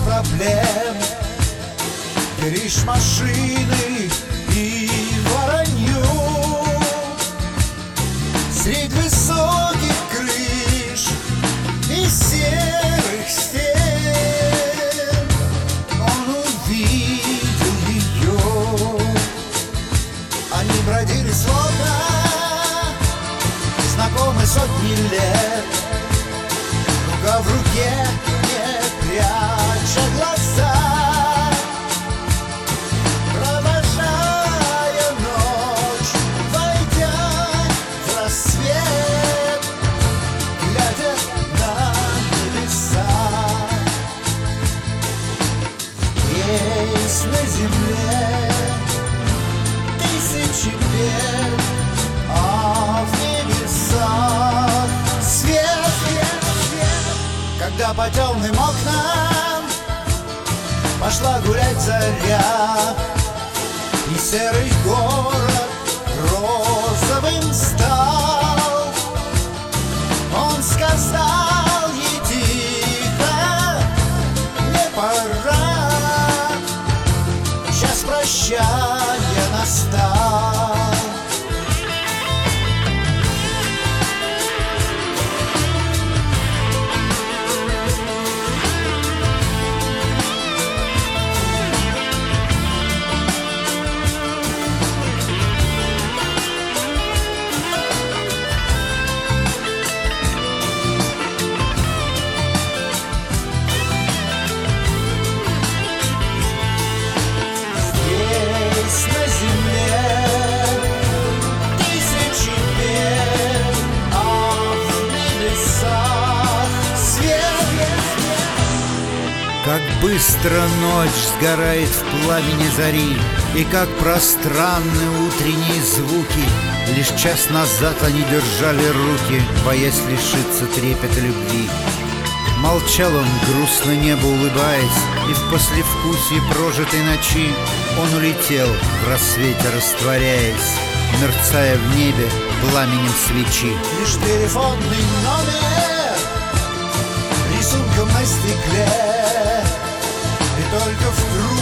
проблем. Ты лишь машины и воронью средь высоких крыш и серых стен. Он увидел ее, они бродили словно знакомы сотни лет, рука в руке, не пряча глаза, провожая ночь, войдя в рассвет, глядя на небеса. Здесь на земле тысячи лет, а в небесах свет, когда по темным окнам пошла гулять заря, и серый город розовым стал. Он сказал ей тихо: не пора, час прощания настал. На земле тысячи лет, а в небесах свет. Как быстро ночь сгорает в пламени зари, и как пространны утренние звуки. Лишь час назад они держали руки, боясь лишиться трепета любви. Молчал он, грустно небо улыбаясь, и в послевкусии прожитой ночи он улетел, в рассвете растворяясь, мерцая в небе пламенем свечи. Лишь телефонный номер рисунком на стекле, и только вдруг